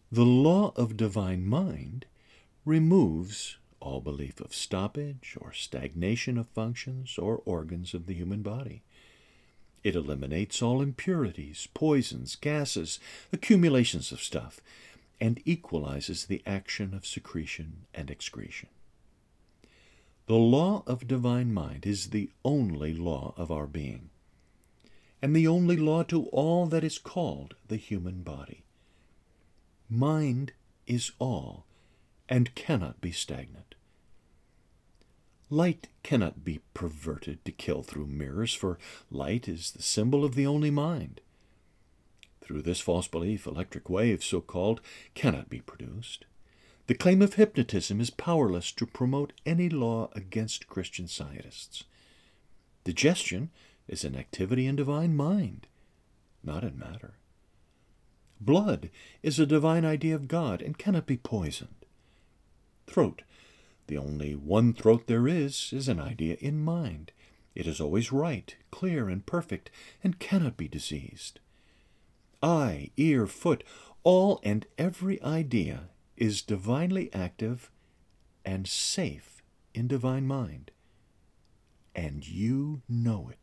The law of divine mind removes all belief of stoppage or stagnation of functions or organs of the human body. It eliminates all impurities, poisons, gases, accumulations of stuff, and equalizes the action of secretion and excretion. The law of divine mind is the only law of our being, and the only law to all that is called the human body. Mind is all, and cannot be stagnant. Light cannot be perverted to kill through mirrors, for light is the symbol of the only mind. Through this false belief, electric waves, so-called, cannot be produced. The claim of hypnotism is powerless to promote any law against Christian scientists. Digestion is an activity in divine mind, not in matter. Blood is a divine idea of God and cannot be poisoned. Throat, the only one throat there is an idea in mind. It is always right, clear, and perfect, and cannot be diseased. Eye, ear, foot, all and every idea is divinely active and safe in divine mind. And you know it.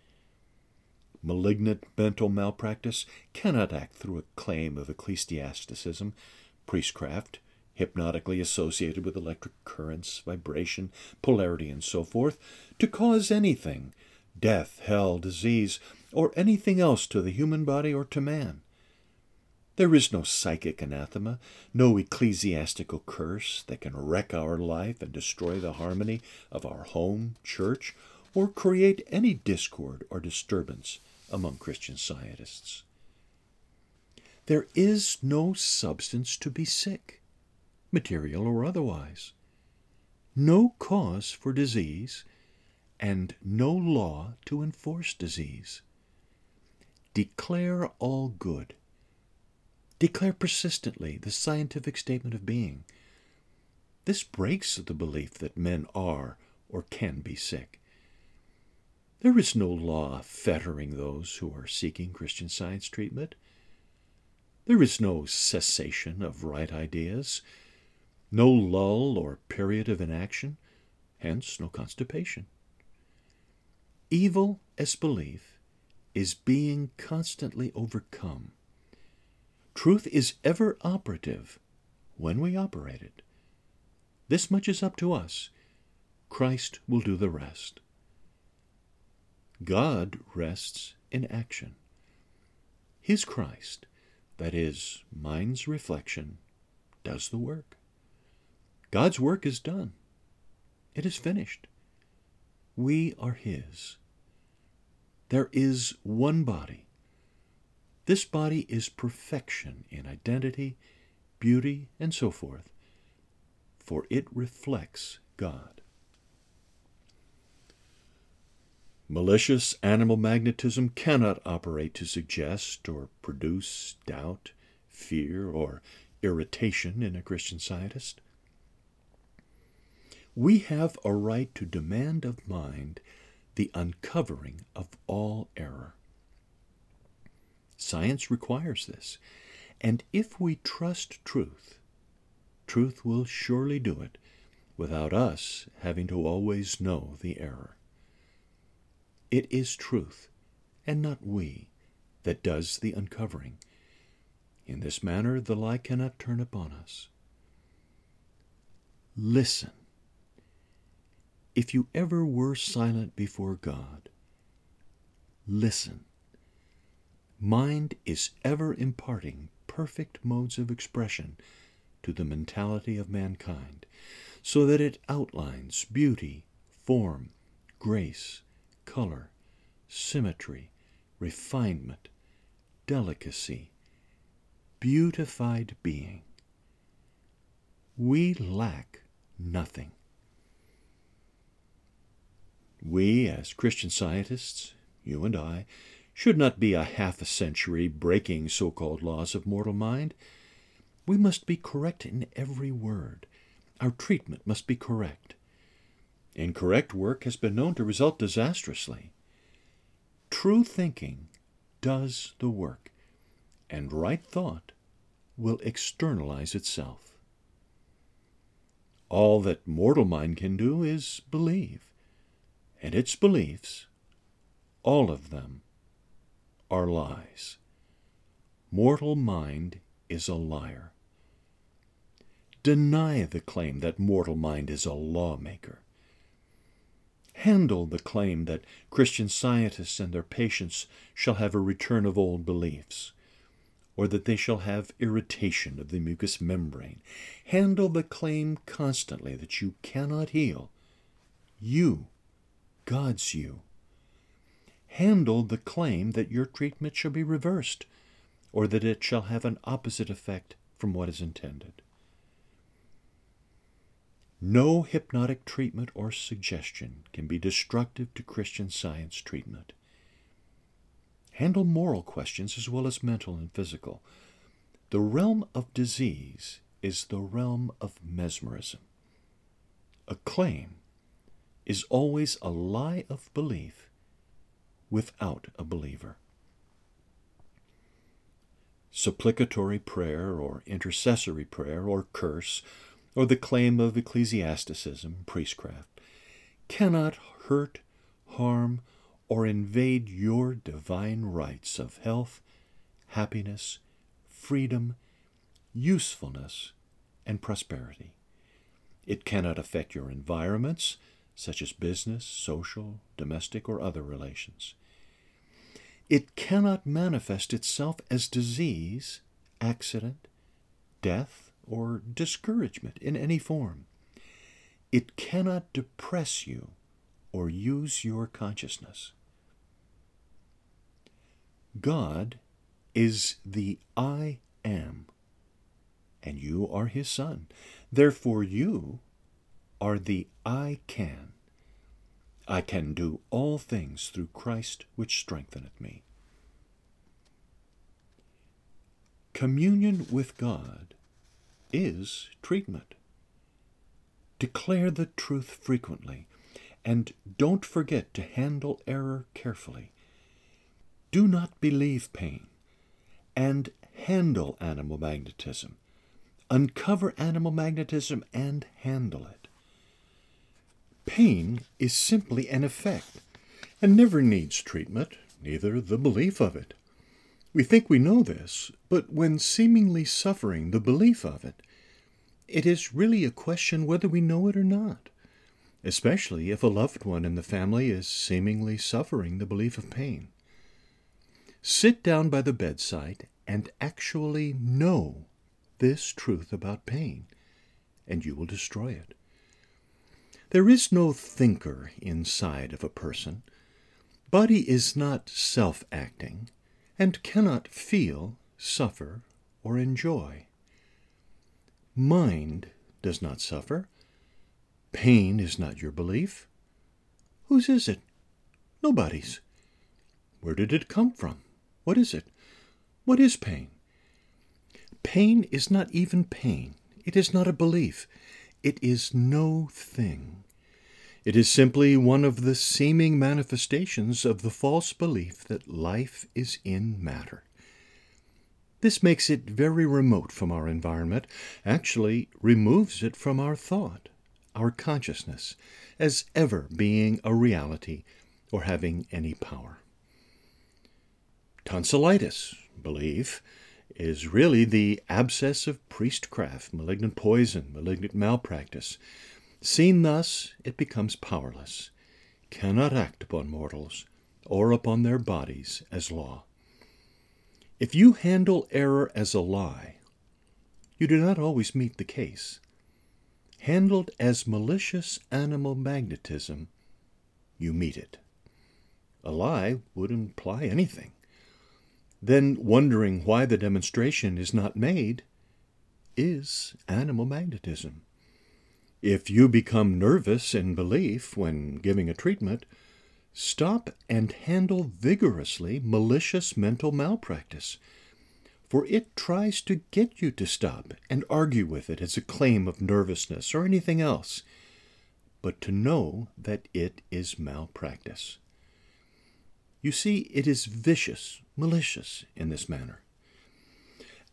Malignant mental malpractice cannot act through a claim of ecclesiasticism, priestcraft, hypnotically associated with electric currents, vibration, polarity, and so forth, to cause anything, death, hell, disease, or anything else to the human body or to man. There is no psychic anathema, no ecclesiastical curse that can wreck our life and destroy the harmony of our home, church, or create any discord or disturbance among Christian scientists. There is no substance to be sick, material or otherwise, no cause for disease, and no law to enforce disease. Declare all good. Declare persistently the scientific statement of being. This breaks the belief that men are or can be sick. There is no law fettering those who are seeking Christian Science treatment. There is no cessation of right ideas, no lull or period of inaction, hence no constipation. Evil as belief is being constantly overcome. Truth is ever operative when we operate it. This much is up to us. Christ will do the rest. God rests in action. His Christ, that is, mind's reflection, does the work. God's work is done. It is finished. We are His. There is one body. This body is perfection in identity, beauty, and so forth, for it reflects God. Malicious animal magnetism cannot operate to suggest or produce doubt, fear, or irritation in a Christian Scientist. We have a right to demand of mind the uncovering of all error. Science requires this, and if we trust truth, truth will surely do it without us having to always know the error. It is truth, and not we, that does the uncovering. In this manner the lie cannot turn upon us. Listen. If you ever were silent before God, listen. Mind is ever imparting perfect modes of expression to the mentality of mankind, so that it outlines beauty, form, grace, color, symmetry, refinement, delicacy, beautified being. We lack nothing. We, as Christian Scientists, you and I, should not be a half a century breaking so-called laws of mortal mind. We must be correct in every word. Our treatment must be correct. Incorrect work has been known to result disastrously. True thinking does the work, and right thought will externalize itself. All that mortal mind can do is believe, and its beliefs, all of them, are lies. Mortal mind is a liar. Deny the claim that mortal mind is a lawmaker. Handle the claim that Christian scientists and their patients shall have a return of old beliefs, or that they shall have irritation of the mucous membrane. Handle the claim constantly that you cannot heal. You, God's you. Handle the claim that your treatment shall be reversed, or that it shall have an opposite effect from what is intended. No hypnotic treatment or suggestion can be destructive to Christian Science treatment. Handle moral questions as well as mental and physical. The realm of disease is the realm of mesmerism. A claim is always a lie of belief without a believer. Supplicatory prayer or intercessory prayer or curse or the claim of ecclesiasticism, priestcraft, cannot hurt, harm, or invade your divine rights of health, happiness, freedom, usefulness, and prosperity. It cannot affect your environments, such as business, social, domestic, or other relations. It cannot manifest itself as disease, accident, death, or discouragement in any form. It cannot depress you or use your consciousness. God is the I Am, and you are his son. Therefore you are the I Can. I can do all things through Christ which strengtheneth me. Communion with God is treatment. Declare the truth frequently, and don't forget to handle error carefully. Do not believe pain, and handle animal magnetism. Uncover animal magnetism and handle it. Pain is simply an effect, and never needs treatment, neither the belief of it. We think we know this, but when seemingly suffering the belief of it, it is really a question whether we know it or not, especially if a loved one in the family is seemingly suffering the belief of pain. Sit down by the bedside and actually know this truth about pain, and you will destroy it. There is no thinker inside of a person. Body is not self-acting, and cannot feel, suffer, or enjoy. Mind does not suffer. Pain is not your belief. Whose is it? Nobody's. Where did it come from? What is it? What is pain? Pain is not even pain. It is not a belief. It is no thing. It is simply one of the seeming manifestations of the false belief that life is in matter. This makes it very remote from our environment, actually removes it from our thought, our consciousness, as ever being a reality or having any power. Tonsillitis, belief, is really the abscess of priestcraft, malignant poison, malignant malpractice. Seen thus, it becomes powerless, cannot act upon mortals or upon their bodies as law. If you handle error as a lie, you do not always meet the case. Handled as malicious animal magnetism, you meet it. A lie would imply anything. Then wondering why the demonstration is not made is animal magnetism. If you become nervous in belief when giving a treatment, stop and handle vigorously malicious mental malpractice, for it tries to get you to stop and argue with it as a claim of nervousness or anything else, but to know that it is malpractice. You see, it is vicious, malicious in this manner.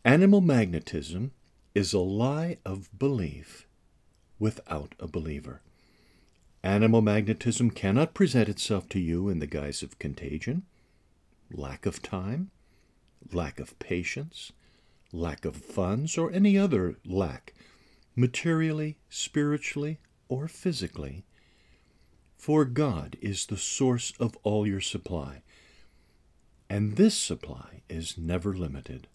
Animal magnetism is a lie of belief without a believer. Animal magnetism cannot present itself to you in the guise of contagion, lack of time, lack of patience, lack of funds, or any other lack, materially, spiritually, or physically. For God is the source of all your supply, and this supply is never limited.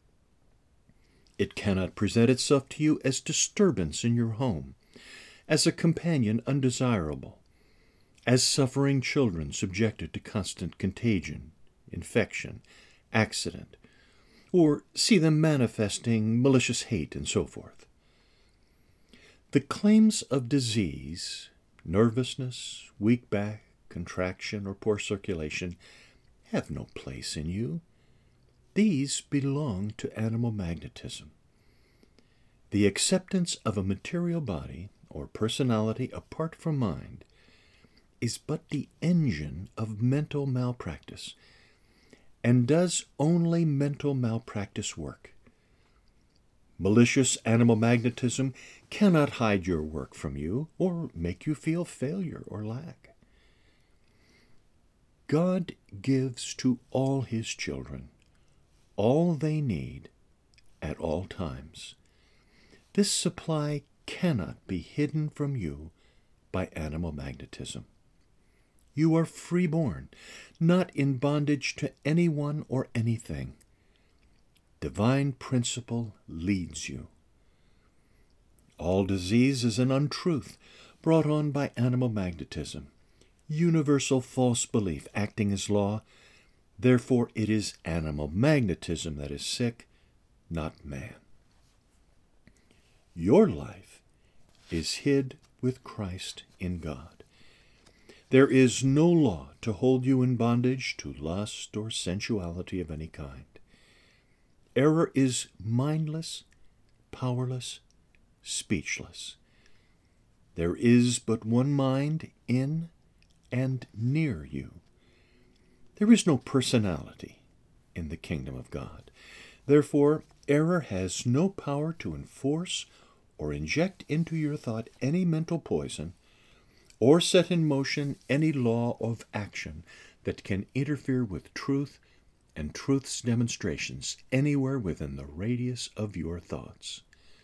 It cannot present itself to you as disturbance in your home, as a companion undesirable, as suffering children subjected to constant contagion, infection, accident, or see them manifesting malicious hate and so forth. The claims of disease, nervousness, weak back, contraction, or poor circulation have no place in you. These belong to animal magnetism. The acceptance of a material body or personality apart from mind is but the engine of mental malpractice, and does only mental malpractice work. Malicious animal magnetism cannot hide your work from you or make you feel failure or lack. God gives to all his children all they need at all times. This supply cannot be hidden from you by animal magnetism. You are freeborn, not in bondage to anyone or anything. Divine principle leads you. All disease is an untruth brought on by animal magnetism, universal false belief acting as law. Therefore, it is animal magnetism that is sick, not man. Your life is hid with Christ in God. There is no law to hold you in bondage to lust or sensuality of any kind. Error is mindless, powerless, speechless. There is but one mind in and near you. There is no personality in the kingdom of God. Therefore, error has no power to enforce or inject into your thought any mental poison, or set in motion any law of action that can interfere with truth and truth's demonstrations anywhere within the radius of your thoughts.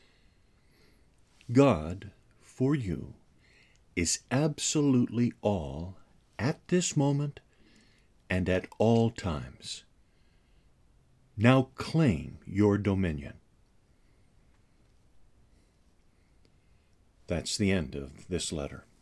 God, for you, is absolutely all at this moment and at all times. Now claim your dominion. That's the end of this letter.